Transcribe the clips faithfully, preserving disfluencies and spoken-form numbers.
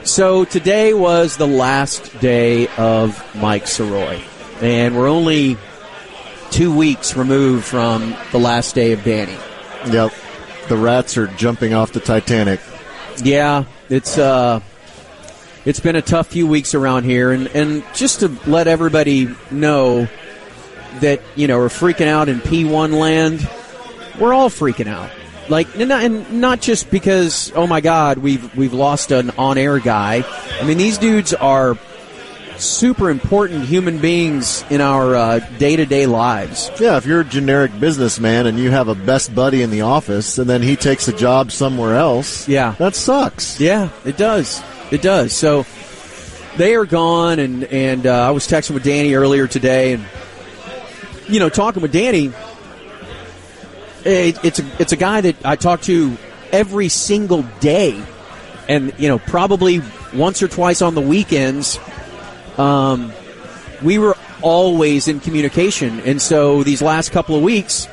So today was the last day of Mike Soroy, and we're only two weeks removed from the last day of Danny. Yep. The rats are jumping off the Titanic. Yeah, it's uh, it's been a tough few weeks around here, and, and just to let everybody know that, you know, we're freaking out in P one land, we're all freaking out. Like, and not, and not just because, oh my God, we've we've lost an on-air guy. I mean, these dudes are super important human beings in our uh, day-to-day lives. Yeah, if you're a generic businessman and you have a best buddy in the office and then he takes a job somewhere else, yeah, that sucks. Yeah, it does. It does. So they are gone, and, and uh, I was texting with Danny earlier today, and, you know, talking with Danny, it, it's a, it's a guy that I talk to every single day, and, you know, probably once or twice on the weekends. Um, we were always in communication, and so these last couple of weeks,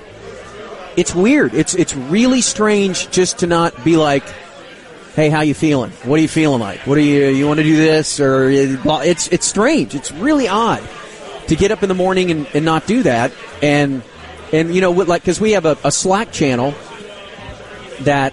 it's weird. It's it's really strange just to not be like, "Hey, how you feeling? What are you feeling like? What are you you want to do this?" Or it's it's strange. It's really odd to get up in the morning and, and not do that. And and you know, like, because we have a, a Slack channel that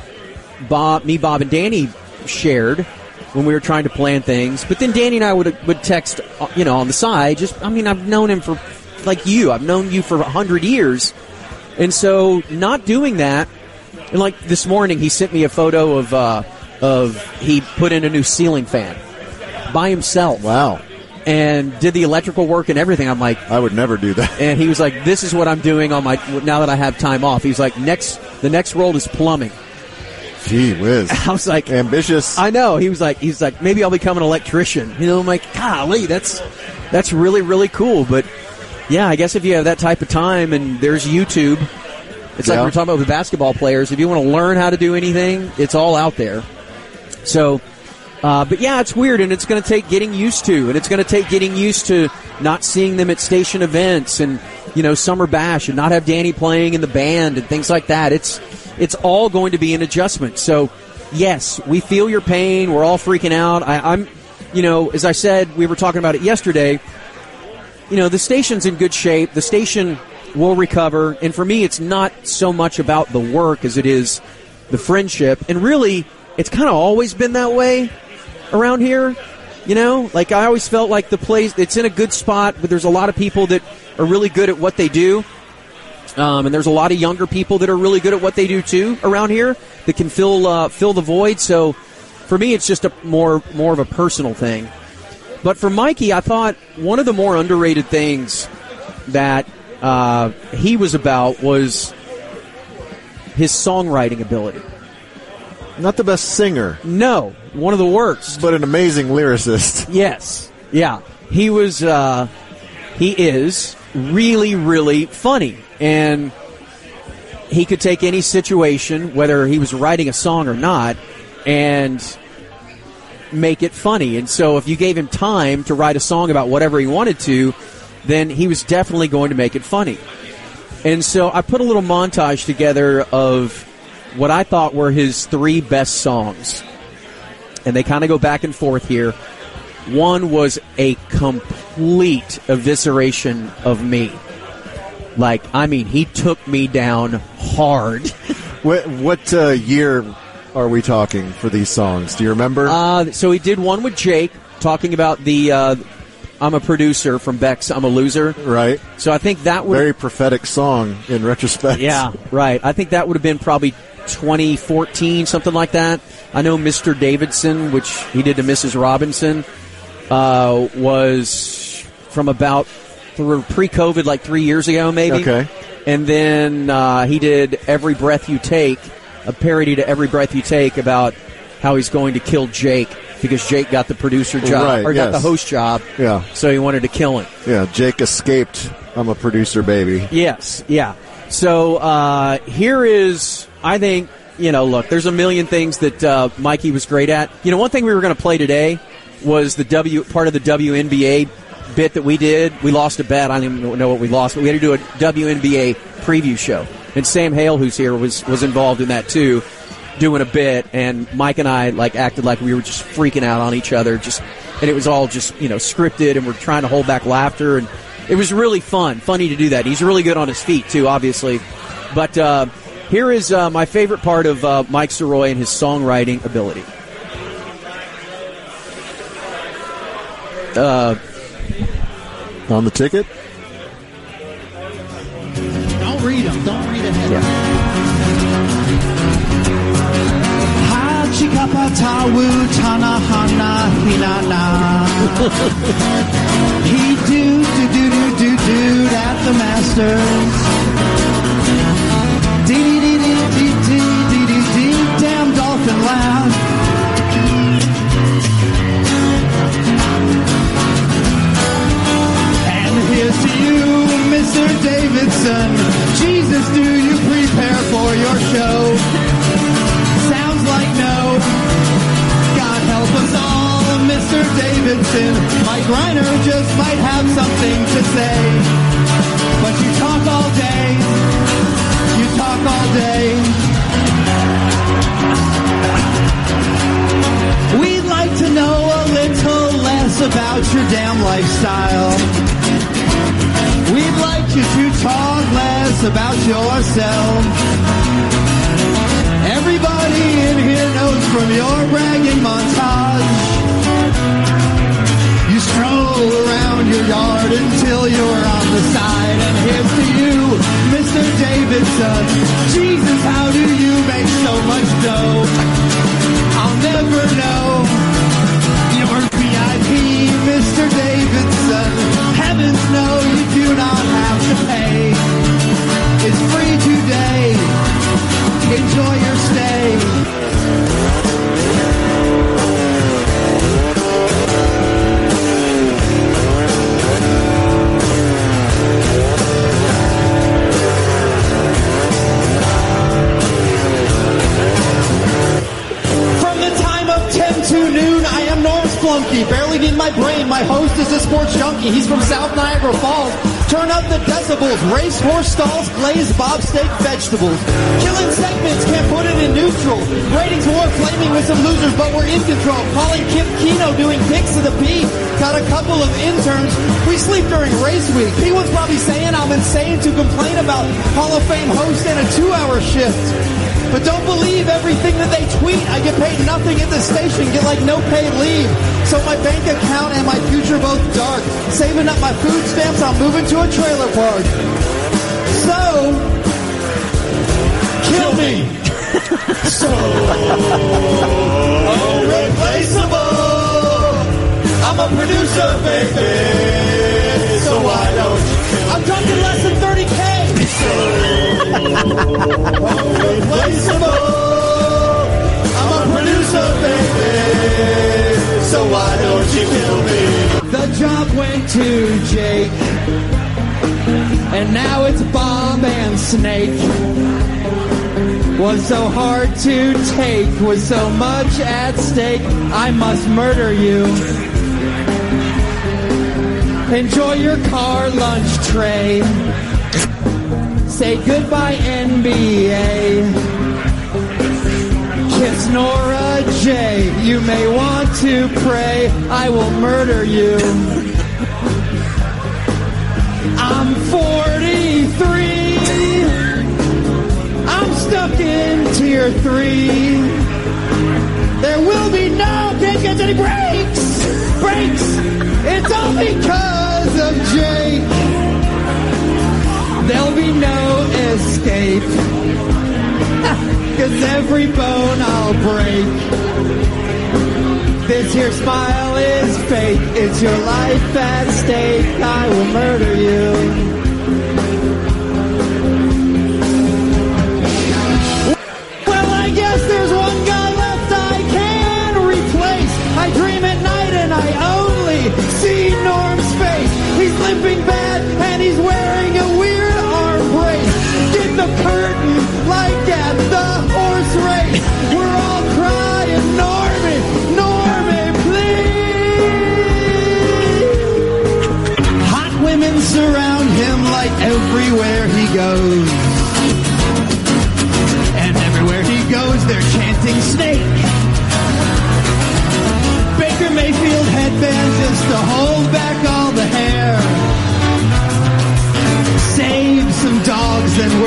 Bob, me, Bob, and Danny shared when we were trying to plan things. But then Danny and I would would text, you know, on the side. Just, I mean, I've known him for, like you, I've known you for a hundred years. And so not doing that, and like this morning he sent me a photo of, uh, of he put in a new ceiling fan by himself. Wow. And did the electrical work and everything. I'm like, I would never do that. And he was like, this is what I'm doing on my, now that I have time off. He's like, next, the next role is plumbing. Gee whiz. I was like, ambitious. I know. He was like, he's like, maybe I'll become an electrician. You know, I'm like, golly, that's that's really, really cool. But yeah, I guess if you have that type of time, and there's YouTube, it's yeah. like we we're talking about with basketball players. If you want to learn how to do anything, it's all out there. So, uh, but yeah, it's weird, and it's going to take getting used to, and it's going to take getting used to not seeing them at station events and, you know, Summer Bash, and not have Danny playing in the band and things like that. It's It's all going to be an adjustment. So, yes, we feel your pain. We're all freaking out. I, I'm, you know, as I said, we were talking about it yesterday. You know, the station's in good shape. The station will recover. And for me, it's not so much about the work as it is the friendship. And really, it's kind of always been that way around here. You know, like I always felt like the place, it's in a good spot, but there's a lot of people that are really good at what they do. Um, and there's a lot of younger people that are really good at what they do too around here that can fill uh, fill the void. So for me, it's just a more more of a personal thing. But for Mikey, I thought one of the more underrated things that uh, he was about was his songwriting ability. Not the best singer. No, one of the worst. But an amazing lyricist. Yes, yeah. He was. Uh, he is really, really funny. And he could take any situation, whether he was writing a song or not, and make it funny. And so if you gave him time to write a song about whatever he wanted to, then he was definitely going to make it funny. And so I put a little montage together of what I thought were his three best songs. And they kind of go back and forth here. One was a complete evisceration of me. Like, I mean, he took me down hard. What, what uh, year are we talking for these songs? Do you remember? Uh, so he did one with Jake, talking about the uh, I'm a producer from Beck's I'm a Loser. Right. So I think that would... Very prophetic song in retrospect. Yeah, right. I think that would have been probably twenty fourteen, something like that. I know Mister Davidson, which he did to Missus Robinson, uh, was from about... through pre-COVID, like three years ago, maybe. Okay. And then uh, he did Every Breath You Take, a parody to Every Breath You Take about how he's going to kill Jake because Jake got the producer job, right, or yes. got the host job, yeah. so he wanted to kill him. Yeah, Jake escaped I'm a Producer Baby. Yes, yeah. So uh, here is, I think, you know, look, there's a million things that uh, Mikey was great at. You know, one thing we were going to play today was the W part of the W N B A bit that we did. We lost a bet. I don't even know what we lost, but we had to do a W N B A preview show. And Sam Hale, who's here, was, was involved in that too. doing a bit, and Mike and I like acted like we were just freaking out on each other, just, and it was all just, you know, scripted, and we're trying to hold back laughter, and it was really fun, funny to do that. He's really good on his feet too, obviously. But uh, here is uh, my favorite part of uh, Mike Soroy and his songwriting ability. Uh, on the ticket? Don't read them. Don't read ahead. Yeah. Ha chikapa tawu tana hana hinana. He do do do do do do at the Masters. Dee dee dee dee dee dee dee dee. Damn dolphin laugh. Here's to you, Mister Davidson. Jesus, do you prepare for your show? Sounds like no. God help us all, Mister Davidson. Mike Reiner just might have something to say. But you talk all day. You talk all day. We'd like to know a little less about your damn lifestyle. We'd like you to talk less about yourself. Everybody in here knows from your bragging montage. You stroll around your yard until you're on the side. And here's to you, Mister Davidson. Jesus, how do you make so much dough? I'll never know. You're V I P, Mister Davidson. Heavens no, you do not have to pay. It's free today. Enjoy your stay. From the time of ten to noon, I am Norm's flunky. Barely need my brain. My host is a sports junkie. He's from South Niagara Falls. Turn up the decibels. Racehorse stalls, glazed bobsteak vegetables. Killing segments, can't put it in neutral. Ratings war flaming with some losers, but we're in control. Calling Kim Kino, doing picks of the P. Got a couple of interns. We sleep during race week. P one's probably saying I'm insane to complain about Hall of Fame host and a two-hour shift. But don't believe everything that they tweet. I get paid nothing at the station, get like no paid leave. So my bank account and my future both dark. Saving up my food stamps, I'm moving to a trailer park. So, kill me. So, irreplaceable. I'm a producer, baby. So why don't you kill me? I'm talking less than thirty K. Irreplaceable. I'm a producer, baby. So why don't you kill me? The job went to Jake, and now it's Bob and Snake. Was so hard to take, was so much at stake. I must murder you. Enjoy your car lunch tray. Say goodbye, N B A. Kiss Nora J. You may want to pray. I will murder you. I'm forty-three. I'm stuck in tier three. There will be no, can't get any breaks. Breaks. It's all because of Jake. There'll be no escape. Cause every bone I'll break. This here smile is fake. It's your life at stake. I will murder you. Well, I guess there's one guy left I can replace. I dream at night and I only see Norm's face. He's limping bad and he's wearing a weird arm brace. Get the curtain like at the horse race. We're all crying, Norman, Norman, please. Hot women surround him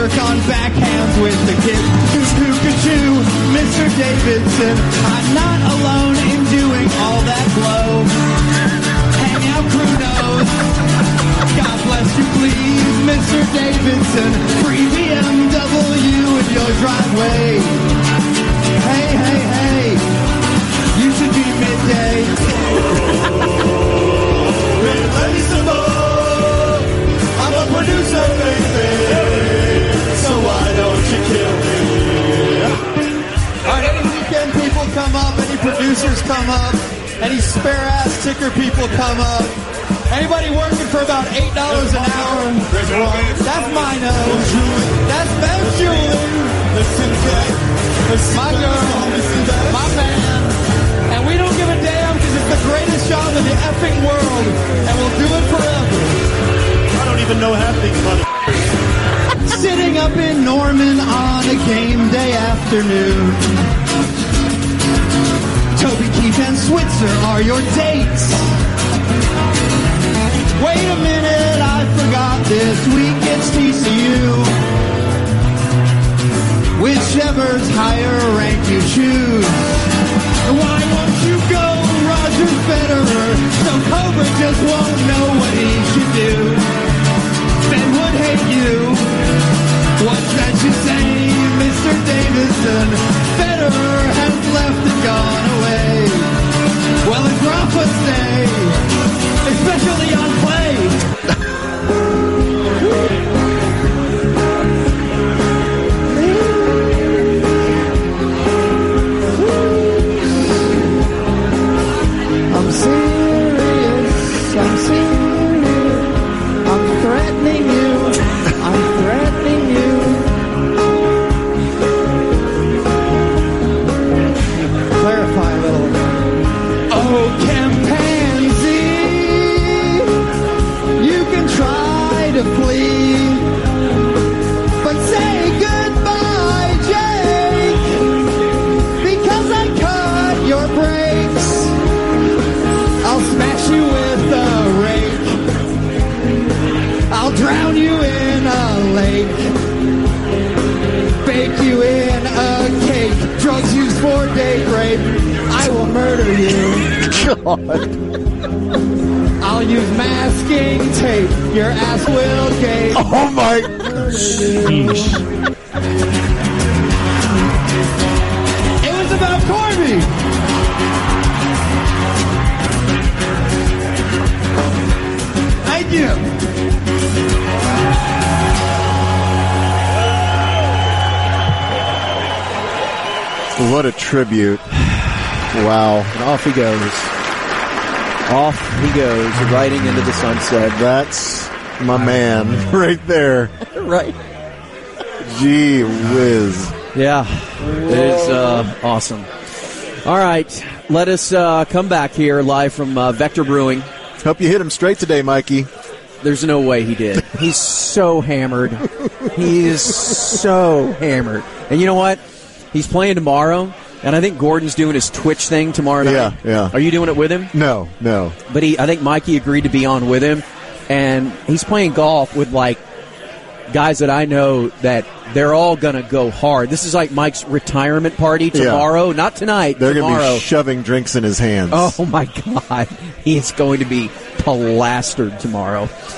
work on backhands with the kids. Cuckoo-cuckoo, Mister Davidson, I'm not alone in doing all that blow. Hang out, crew knows. God bless you, please, Mister Davidson. Free B M W in your driveway. Hey, hey, hey, you should be midday. Let me some more. I'm a producer, baby, so why don't you kill me? All right, any weekend people come up, any producers come up, any spare-ass ticker people come up. Anybody working for about eight dollars an hour? That's my nose. That's Bev Julie. My girl. My man. And we don't give a damn because it's the greatest job in the effing world. And we'll do it forever. I don't even know half these mother. Sitting up in Norman on a game day afternoon. Toby Keith and Switzer are your dates. Wait a minute, I forgot this week it's T C U. Whichever's higher rank you choose. Why won't you go Roger Federer? So Cobra just won't know what he should do. Ben would hate you. What's that you say, Mister Davidson? Federer has left and gone away. Well, it's Rafa stay, especially on play. I'm serious, I'm serious, I'm threatening you, I'm threatening you. Clarify a little. Oh, chimpanzee, you can try to flee, but say goodbye, Jake, because I cut your brakes. I'll smash you with a rake. I'll drown you in a lake. Bake you in a cake. Drugs used for date rape. I will murder you. God. I'll use masking tape. Your ass will gape. Oh my. It was about Corby. Thank you. What a tribute. Wow. And off he goes. Off he goes, riding into the sunset. That's my man right there. Right. Gee whiz. Yeah, it is uh, awesome. All right, let us uh, come back here live from uh, Vector Brewing. Hope you hit him straight today, Mikey. There's no way he did. He's so hammered. He is so hammered. And you know what? He's playing tomorrow, and I think Gordon's doing his Twitch thing tomorrow night. Yeah, yeah. Are you doing it with him? No, no. But he, I think Mikey agreed to be on with him, and he's playing golf with, like, guys that I know that they're all going to go hard. This is like Mike's retirement party tomorrow. Yeah. Not tonight, They're tomorrow. going to be shoving drinks in his hands. Oh, my God. He is going to be plastered tomorrow.